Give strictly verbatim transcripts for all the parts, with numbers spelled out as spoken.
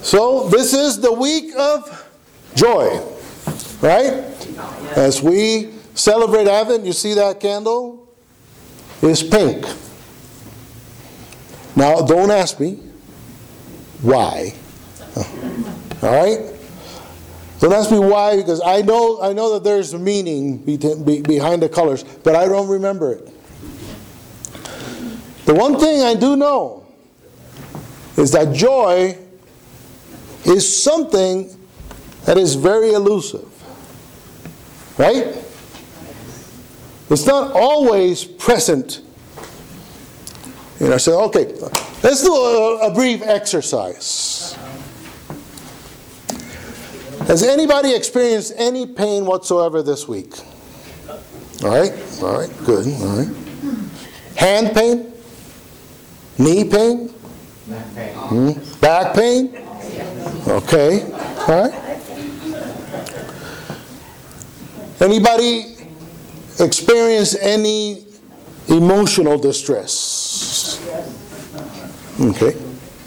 So this is the week of joy, right? As we celebrate Advent, you see that candle? It's pink. Now, don't ask me why. All right? Don't ask me why, because I know I know that there's meaning behind the colors, but I don't remember it. The one thing I do know is that joy is something that is very elusive. Right? It's not always present. You know, so, okay, let's do a, a brief exercise. Has anybody experienced any pain whatsoever this week? All right, all right, good, all right. Hand pain? Knee pain? Back pain. Hmm? Back pain? Okay, all right. Anybody experience any emotional distress? Okay.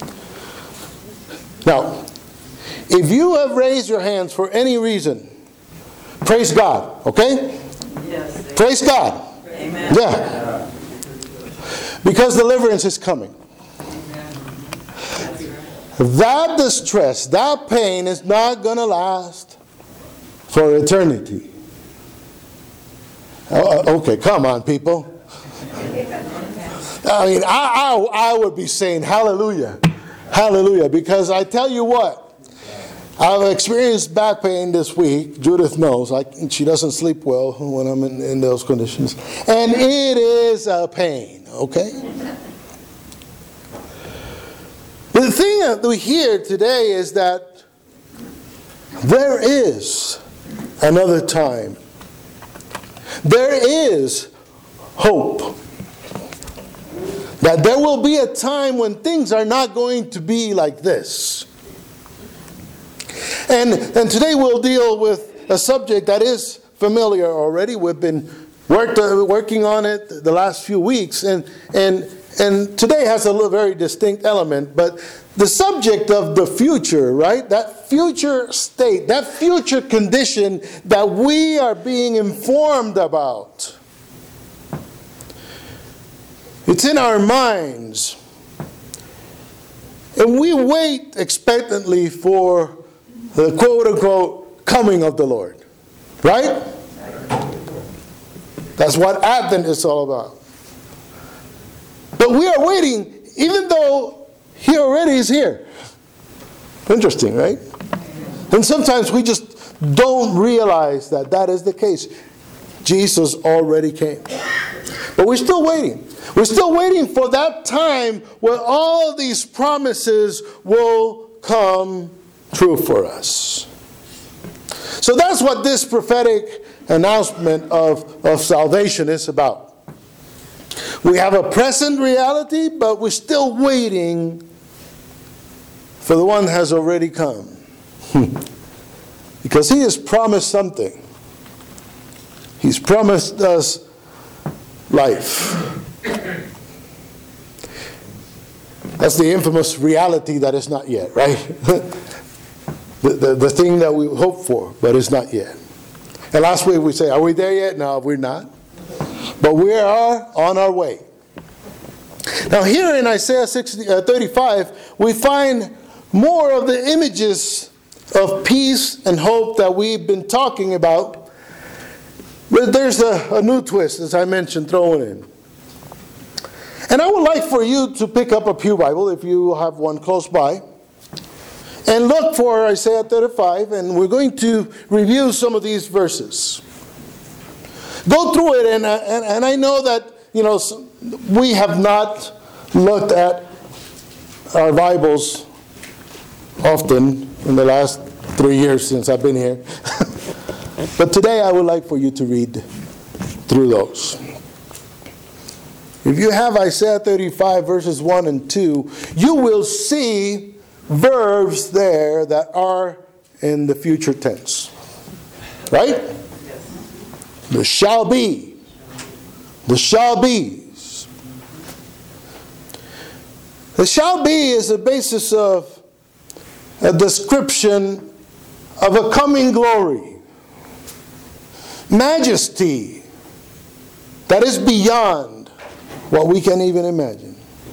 Now, if you have raised your hands for any reason, praise God, okay? Yes. Praise God. Amen. Yeah. Because deliverance is coming. That distress, that pain is not going to last for eternity. Oh, okay, come on, people. I mean, I, I, I would be saying hallelujah. Hallelujah. Because I tell you what, I've experienced back pain this week. Judith knows. I, she doesn't sleep well when I'm in, in those conditions. And it is a pain, okay? The thing that we hear today is that there is another time. There is hope. That there will be a time when things are not going to be like this. And, and today we'll deal with a subject that is familiar already. We've been worked, uh, working on it the last few weeks. And, and, and today has a little, very distinct element. But the subject of the future, right? That future state, that future condition that we are being informed about. It's in our minds. And we wait expectantly for the quote-unquote coming of the Lord. Right? That's what Advent is all about. But we are waiting even though He already is here. Interesting, right? And sometimes we just don't realize that that is the case. Jesus already came. But we're still waiting. We're still waiting for that time where all these promises will come true for us. So that's what this prophetic announcement of, of salvation is about. We have a present reality, but we're still waiting for the one that has already come. Because He has promised something. He's promised us life. That's the infamous reality that is not yet, right? the, the, the thing that we hope for, but is not yet. And last week we say, are we there yet? No, we're not. But we are on our way. Now here in Isaiah thirty-five, we find more of the images of peace and hope that we've been talking about. But there's a, a new twist, as I mentioned, thrown in. And I would like for you to pick up a Pew Bible, if you have one close by, and look for Isaiah thirty-five, and we're going to review some of these verses. Go through it, and, and, and I know that, you know, we have not looked at our Bibles often in the last three years since I've been here. But today I would like for you to read through those. If you have Isaiah thirty-five verses one and two, you will see verbs there that are in the future tense. Right? The shall be. The shall be's. The shall be is the basis of a description of a coming glory, majesty that is beyond what we can even imagine.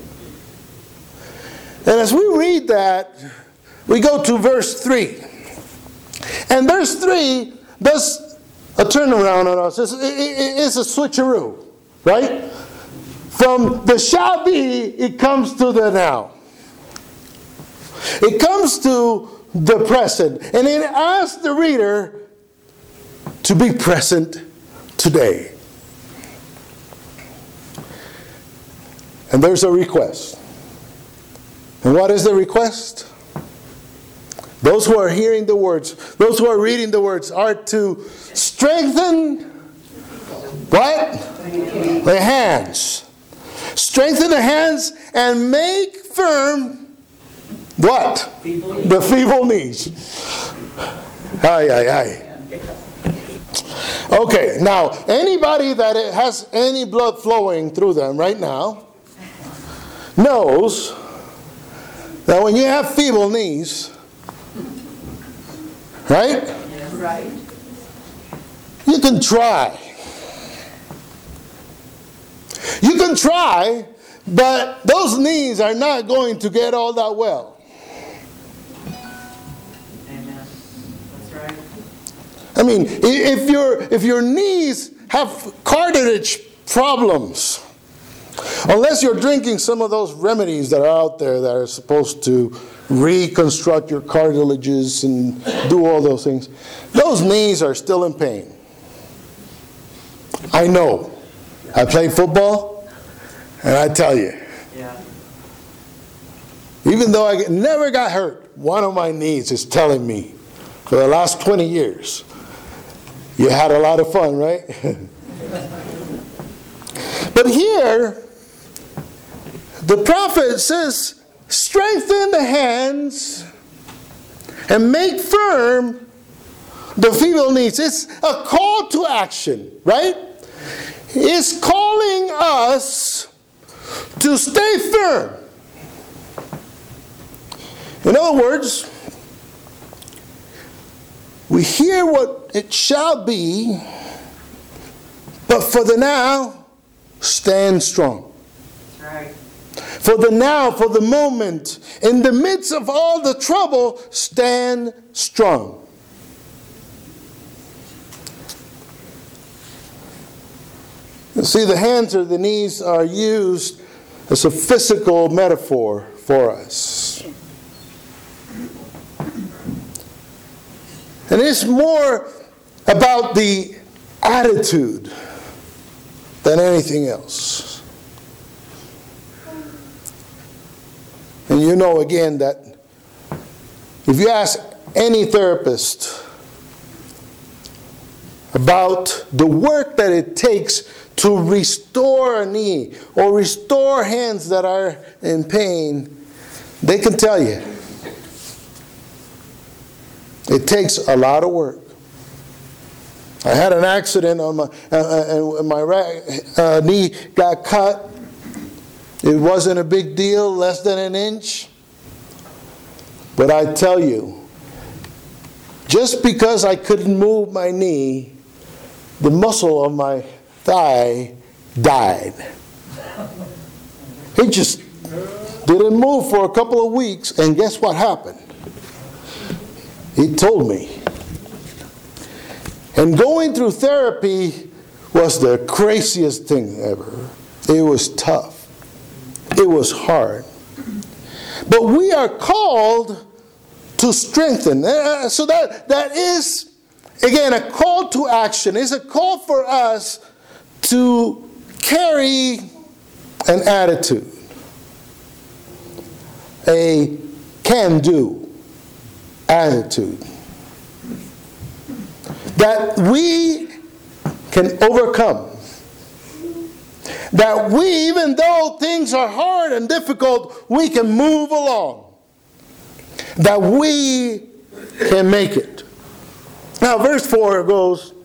And as we read that, we go to verse three. And verse three does a turnaround on us. It's, it, it, it's a switcheroo, right? From the shall be, it comes to the now. It comes to the present. And it asks the reader to be present today. And there's a request. And what is the request? Those who are hearing the words, those who are reading the words, are to strengthen what? The hands. Strengthen the hands and make firm what? The feeble knees. Aye, aye, aye. Okay, now, anybody that has any blood flowing through them right now knows that when you have feeble knees, right? Yeah, right. You can try. You can try, but those knees are not going to get all that well. Amen. That's right. I mean, if your if your knees have cartilage problems, unless you're drinking some of those remedies that are out there that are supposed to reconstruct your cartilages and do all those things, those knees are still in pain. I know. I played football, and I tell you, Yeah. even though I never got hurt, one of my knees is telling me for the last twenty years, you had a lot of fun, right? But here, the prophet says, strengthen the hands and make firm the feeble knees. It's a call to action, right? It's calling us to stay firm. In other words, we hear what it shall be, but for the now, stand strong. That's right. For the now, for the moment, in the midst of all the trouble, stand strong. You see, the hands or the knees are used as a physical metaphor for us. And it's more about the attitude than anything else. And you know again that if you ask any therapist about the work that it takes to restore a knee or restore hands that are in pain, they can tell you it takes a lot of work. I had an accident on my uh, and my uh, knee got cut. It wasn't a big deal, less than an inch. But I tell you, just because I couldn't move my knee, the muscle of my thigh died. It just didn't move for a couple of weeks, and guess what happened? He told me. And going through therapy was the craziest thing ever. It was tough. It was hard. But we are called to strengthen. So that, that is, again, a call to action. It's a call for us to carry an attitude, a can-do attitude, that we can overcome. That we, even though things are hard and difficult, we can move along. That we can make it. Now, verse four goes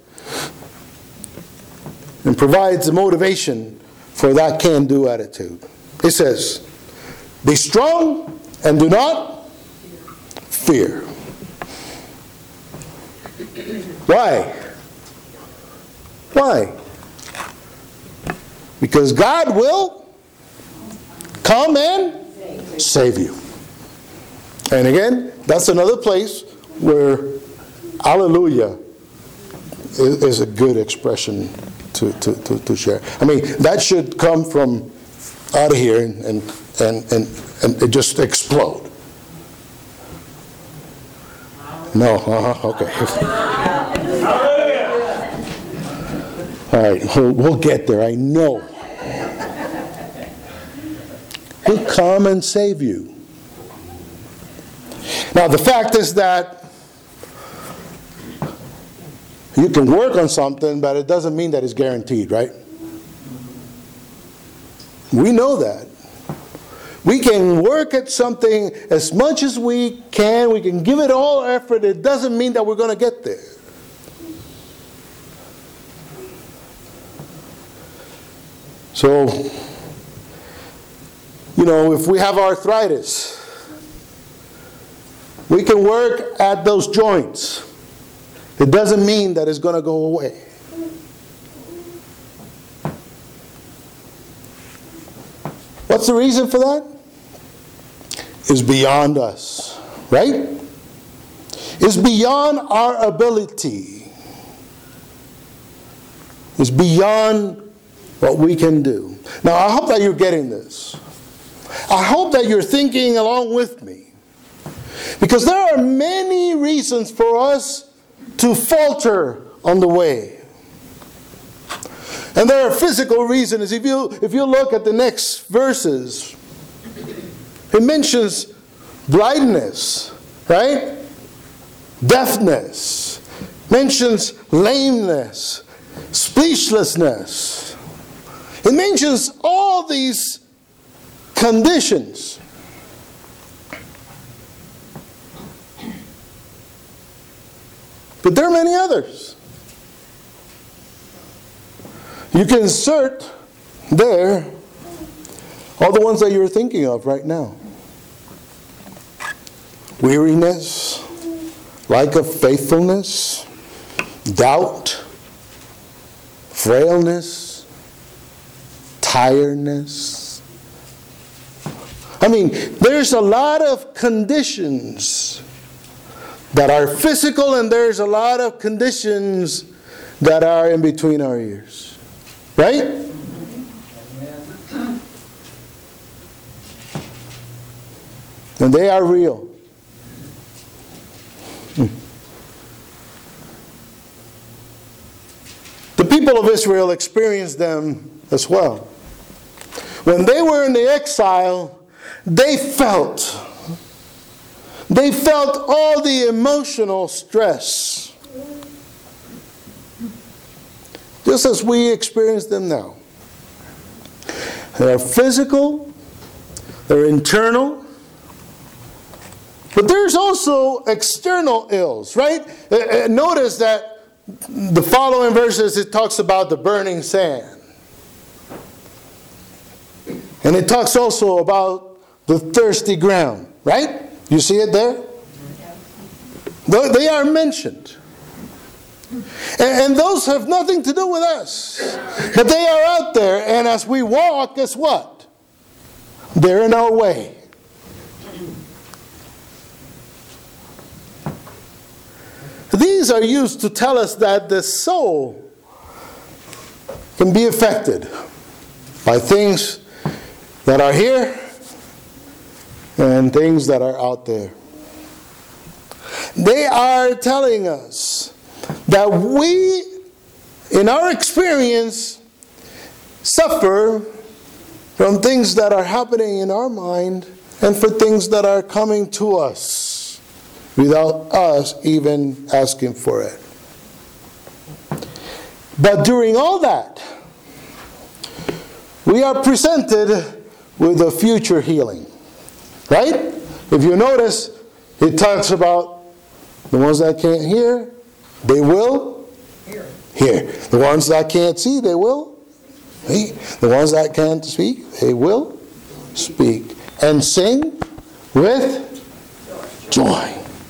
and provides the motivation for that can-do attitude. It says, be strong and do not fear. Why? Why? Because God will come and save you. And again, that's another place where hallelujah is, is a good expression to, to, to, to share. I mean, that should come from out of here and, and, and, and, and it just explode. No, uh-huh, okay. All right, we'll, we'll get there, I know. He'll come and save you. Now, the fact is that you can work on something, but it doesn't mean that it's guaranteed, right? We know that. We can work at something as much as we can. We can give it all our effort. It doesn't mean that we're going to get there. So, you know, if we have arthritis, we can work at those joints. It doesn't mean that it's going to go away. What's the reason for that? It's beyond us, right? It's beyond our ability. It's beyond what we can do. Now, I hope that you're getting this. I hope that you're thinking along with me. Because there are many reasons for us to falter on the way. And there are physical reasons. If you, if you look at the next verses, it mentions blindness, right? Deafness. Mentions lameness. Speechlessness. It mentions all these conditions. But there are many others. You can insert there all the ones that you're thinking of right now. Weariness, lack of faithfulness, doubt, frailness, tiredness. I mean, there's a lot of conditions that are physical, and there's a lot of conditions that are in between our ears. Right? And they are real. The people of Israel experienced them as well. When they were in the exile, they felt, they felt all the emotional stress. Just as we experience them now. They're physical, they're internal, but there's also external ills, right? Notice that the following verses, it talks about the burning sand. And it talks also about the thirsty ground, right? You see it there? They are mentioned. And those have nothing to do with us. But they are out there, and as we walk, guess what? They're in our way. These are used to tell us that the soul can be affected by things that are here and things that are out there. They are telling us that we, in our experience, suffer from things that are happening in our mind and for things that are coming to us without us even asking for it. But during all that, we are presented with a future healing. Right? If you notice, it talks about the ones that can't hear, they will hear. hear. The ones that can't see, they will see. The ones that can't speak, they will speak. And sing with joy.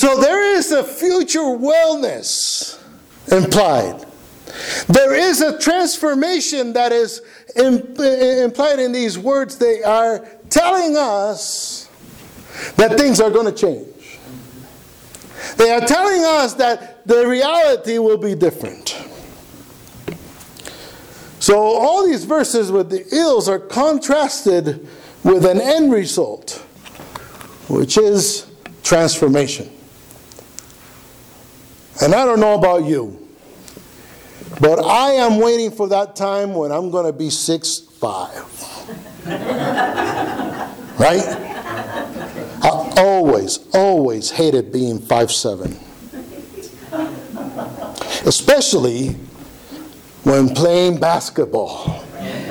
So there is a future wellness implied. There is a transformation that is implied in these words. They are telling us that things are going to change. They are telling us that the reality will be different. So all these verses with the ills are contrasted with an end result, which is transformation. And I don't know about you, but I am waiting for that time when I'm going to be six five. Right? I always, always hated being five seven. Especially when playing basketball.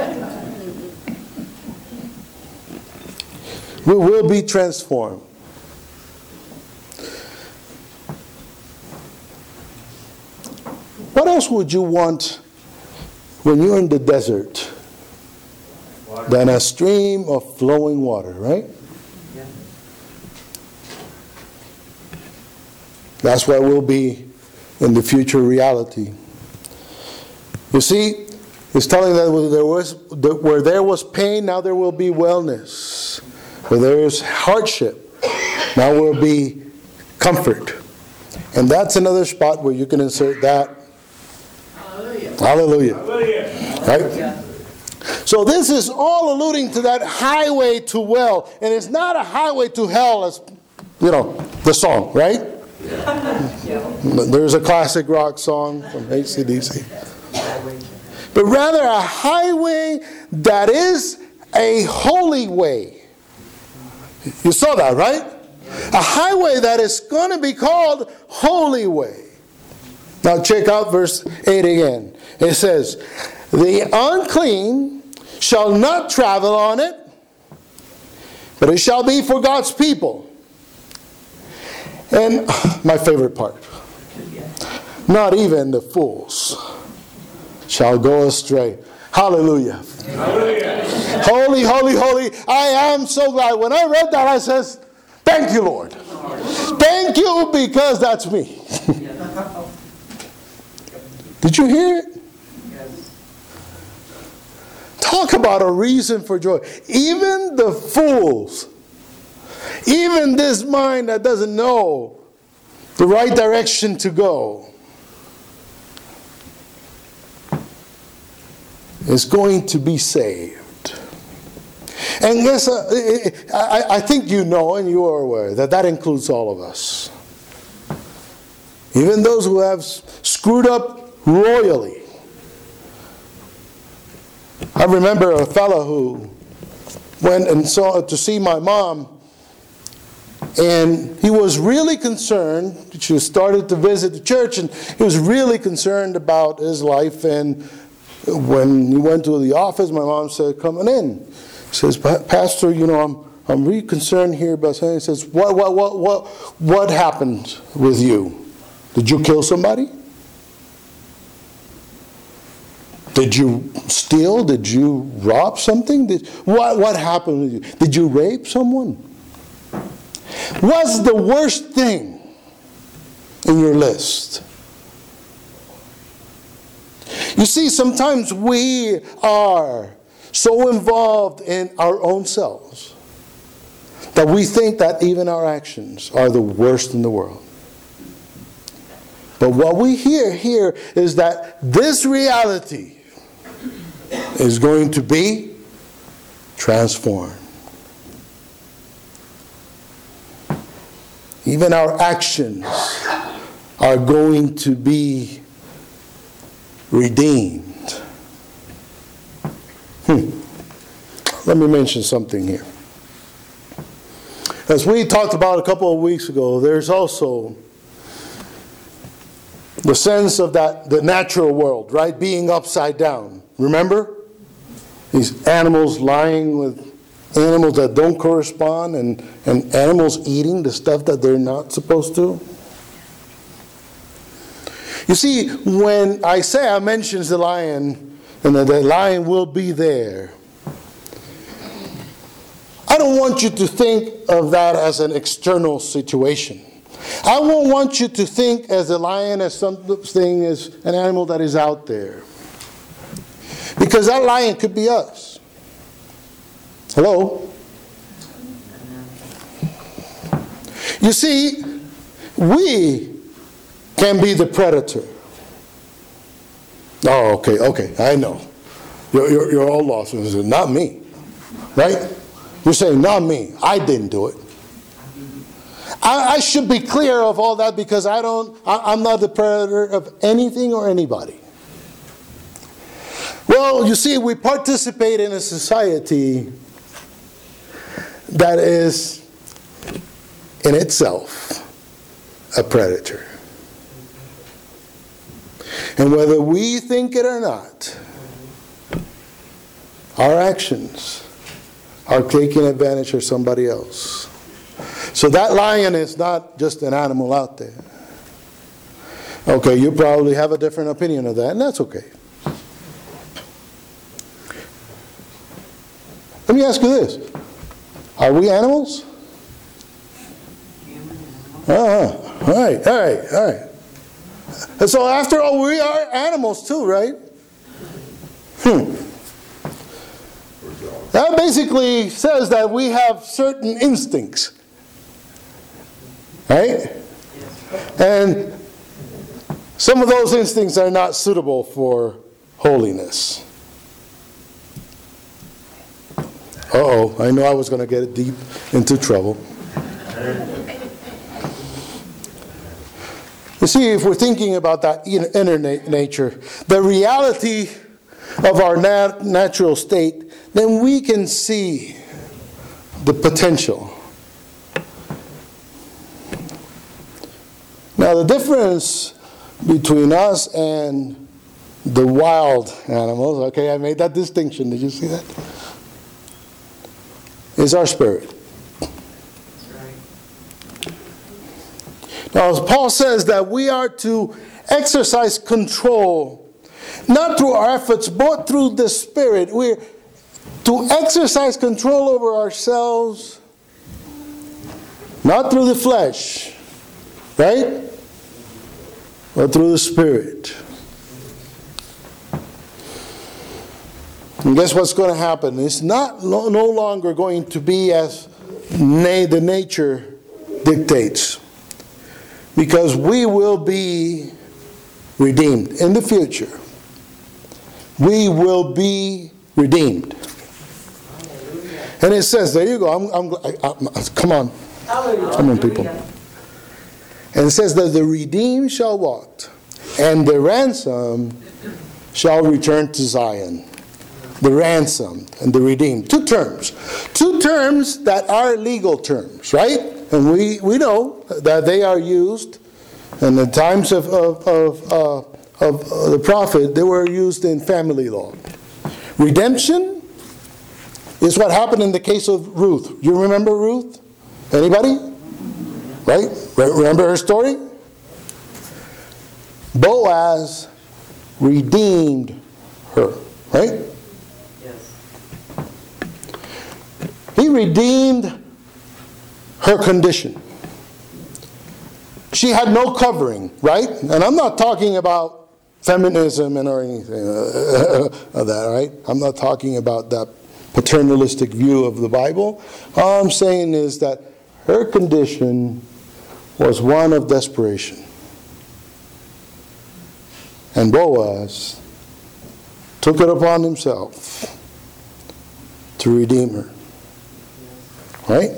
We will be transformed. What else would you want when you're in the desert Water. than a stream of flowing water, right? Yeah. That's what will be in the future reality. You see, it's telling that where there was, where there was pain, now there will be wellness. Where there is hardship, now will be comfort. And that's another spot where you can insert that. Hallelujah. Hallelujah. Hallelujah. Right? Yeah. So this is all alluding to that highway to well. And it's not a highway to hell as, you know, the song, right? There's a classic rock song from A C D C. But rather a highway that is a holy way. You saw that, right? A highway that is going to be called Holy Way. Now check out verse eight again. It says, the unclean shall not travel on it, but it shall be for God's people. And my favorite part, not even the fools shall go astray. Hallelujah. Hallelujah. Holy, holy, holy. I am so glad. When I read that, I says, thank you, Lord. Thank you, because that's me. Did you hear it? Yes. Talk about a reason for joy. Even the fools, even this mind that doesn't know the right direction to go, is going to be saved. And yes, uh, I, I think you know and you are aware that that includes all of us. Even those who have screwed up royally. I remember a fellow who went and saw to see my mom, and he was really concerned. She started to visit the church, and he was really concerned about his life. And when he went to the office, my mom said, "Come on in." He says, "Pastor, you know, I'm I'm really concerned here about something." He says, "What what what what what happened with you? Did you kill somebody? Did you steal? Did you rob something? Did, what, what happened with you? Did you rape someone? What's the worst thing in your list?" You see, sometimes we are so involved in our own selves that we think that even our actions are the worst in the world. But what we hear here is that this reality is going to be transformed. Even our actions are going to be redeemed. Hmm. Let me mention something here. As we talked about a couple of weeks ago, there's also the sense of that the natural world, right, being upside down. Remember? These animals lying with animals that don't correspond, and, and animals eating the stuff that they're not supposed to. You see, when Isaiah mentions the lion, and that the lion will be there, I don't want you to think of that as an external situation. I won't want you to think as a lion as something as an animal that is out there. Because that lion could be us. Hello? You see, we can be the predator. Oh, okay, okay, I know. You're, you're, you're all lost. Not me. Right? You're saying, not me. I didn't do it. I, I should be clear of all that because I don't, I, I'm not the predator of anything or anybody. Well, you see, we participate in a society that is in itself a predator. And whether we think it or not, our actions are taking advantage of somebody else. So that lion is not just an animal out there. Okay, you probably have a different opinion of that, and that's okay. Let me ask you this. Are we animals? Uh-huh. All right, all right, all right. And so after all, we are animals too, right? Hmm. That basically says that we have certain instincts. Right? And some of those instincts are not suitable for holiness. Uh-oh, I know I was going to get deep into trouble. You see, if we're thinking about that inner nature, the reality of our nat- natural state, then we can see the potential. Now, the difference between us and the wild animals, okay, I made that distinction. Did you see that? Is our spirit. Now, as Paul says that we are to exercise control, not through our efforts, but through the Spirit. We're to exercise control over ourselves, not through the flesh, right? But through the Spirit. And guess what's going to happen? It's not no, no longer going to be as na- the nature dictates. Because we will be redeemed in the future. We will be redeemed. And it says, there you go. I'm, I'm, I, I, come on. Come on, people. And it says that the redeemed shall walk, and the ransom shall return to Zion. The ransom and the redeemed. Two terms. Two terms that are legal terms, right? And we, we know that they are used in the times of, of, of, uh, of uh, the prophet, they were used in family law. Redemption is what happened in the case of Ruth. You remember Ruth? Anybody? Right? Remember her story? Boaz redeemed her. Right? Yes. He redeemed her condition. She had no covering, right? And I'm not talking about feminism and or anything of that, right? I'm not talking about that paternalistic view of the Bible. All I'm saying is that her condition was one of desperation. And Boaz took it upon himself to redeem her. Right?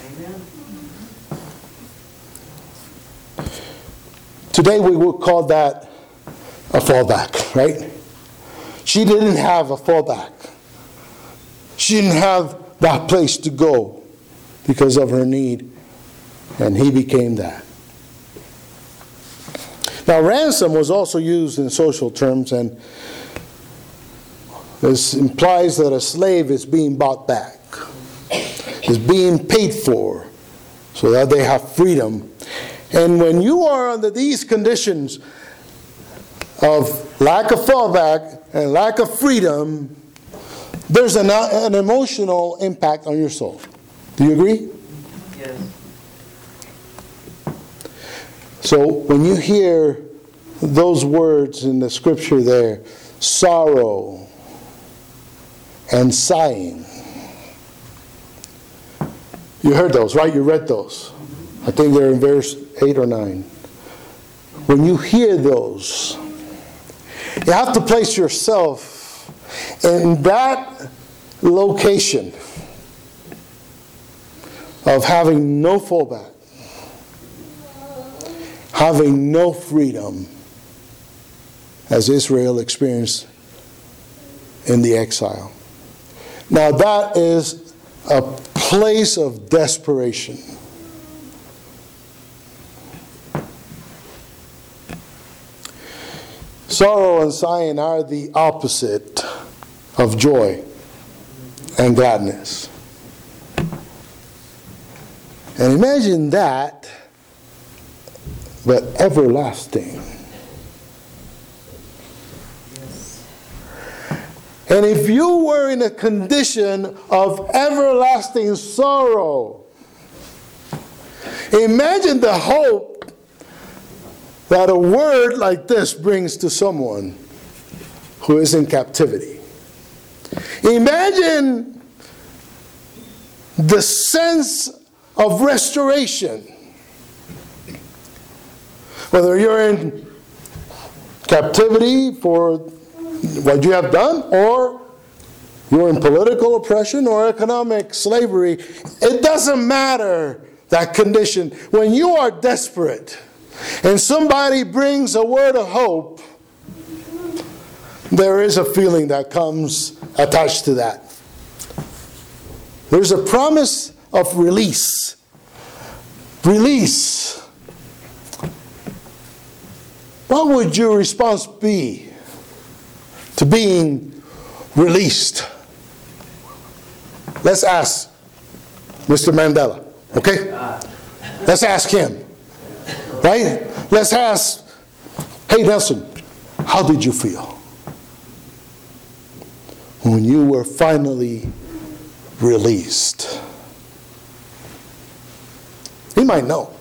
Today we would call that a fallback, right? She didn't have a fallback. She didn't have that place to go because of her need, and he became that. Now, ransom was also used in social terms, and this implies that a slave is being bought back, is being paid for, so that they have freedom. And when you are under these conditions of lack of fallback and lack of freedom, there's an, an emotional impact on your soul. Do you agree? Yes. So when you hear those words in the scripture there, sorrow and sighing, you heard those, right? You read those. I think they're in verse eight or nine. When you hear those, you have to place yourself in that location of having no fallback, having no freedom, as Israel experienced in the exile. Now that is a place of desperation. Sorrow and sighing are the opposite of joy and gladness. And imagine that, but everlasting. And if you were in a condition of everlasting sorrow, imagine the hope that a word like this brings to someone who is in captivity. Imagine the sense of restoration. Whether you're in captivity for what you have done, or you're in political oppression or economic slavery, it doesn't matter that condition. When you are desperate and somebody brings a word of hope, there is a feeling that comes attached to that. There's a promise of release. Release. What would your response be to being released? Let's ask Mister Mandela, okay? Let's ask him, right? Let's ask, hey Nelson, how did you feel when you were finally released? He might know.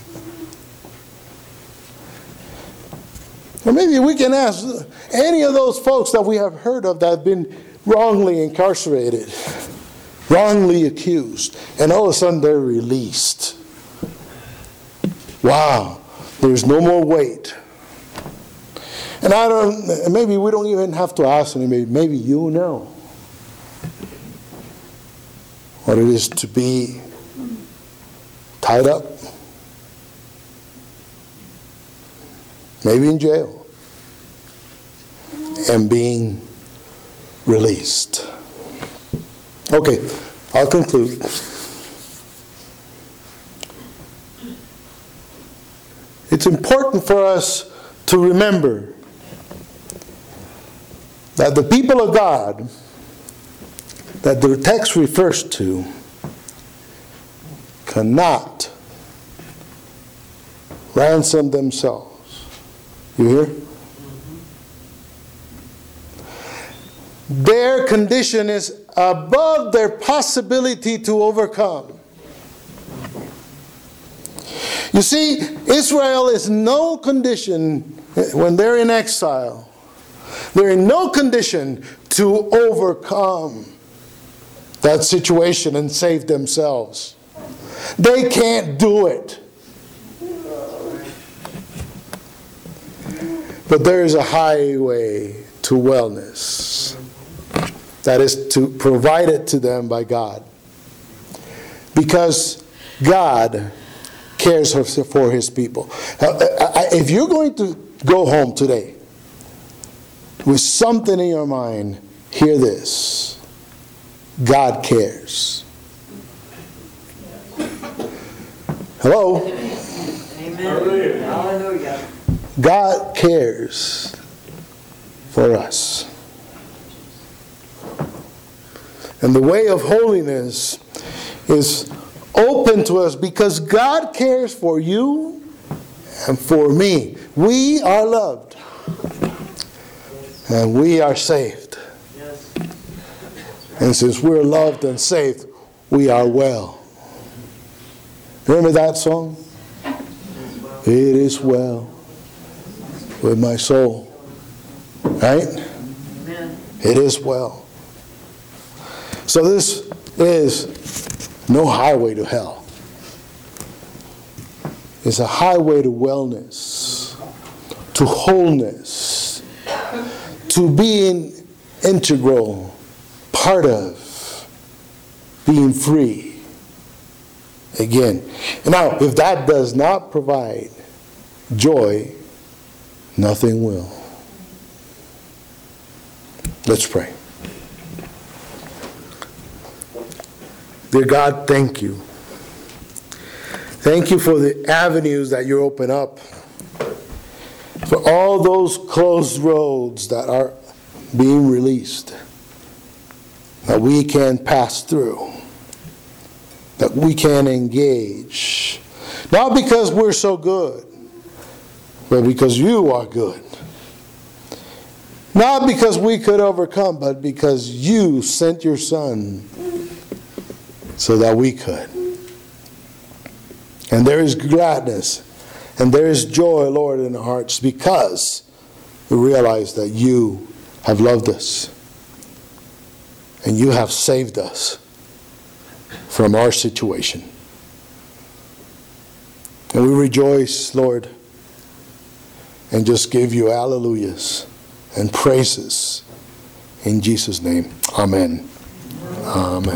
Or maybe we can ask any of those folks that we have heard of that have been wrongly incarcerated, wrongly accused, and all of a sudden they're released. Wow, there's no more weight. And I don't, maybe we don't even have to ask anybody, maybe you know what it is to be tied up, maybe in jail, and being released. Okay, I'll conclude. It's important for us to remember that the people of God that the text refers to cannot ransom themselves. You hear? Their condition is above their possibility to overcome. You see, Israel is no condition, when they're in exile, they're in no condition to overcome that situation and save themselves. They can't do it. But there is a highway to wellness that is to provided to them by God. Because God cares for His people. If you're going to go home today with something in your mind, hear this. God cares. Hello? Amen. Hallelujah. God cares for us. And the way of holiness is open to us because God cares for you and for me. We are loved. And we are saved. Yes. And since we're loved and saved, we are well. Remember that song? It is well with my soul. Right? Amen. It is well. So this is no highway to hell. It's a highway to wellness, to wholeness, to being integral, part of being free. Again. Now, if that does not provide joy, nothing will. Let's pray. Dear God, thank you. Thank you for the avenues that you open up. For all those closed roads that are being released. That we can pass through. That we can engage. Not because we're so good, but because you are good. Not because we could overcome, but because you sent your Son so that we could. And there is gladness and there is joy, Lord, in our hearts because we realize that you have loved us and you have saved us from our situation. And we rejoice, Lord, and just give you hallelujahs and praises in Jesus' name. Amen. Amen.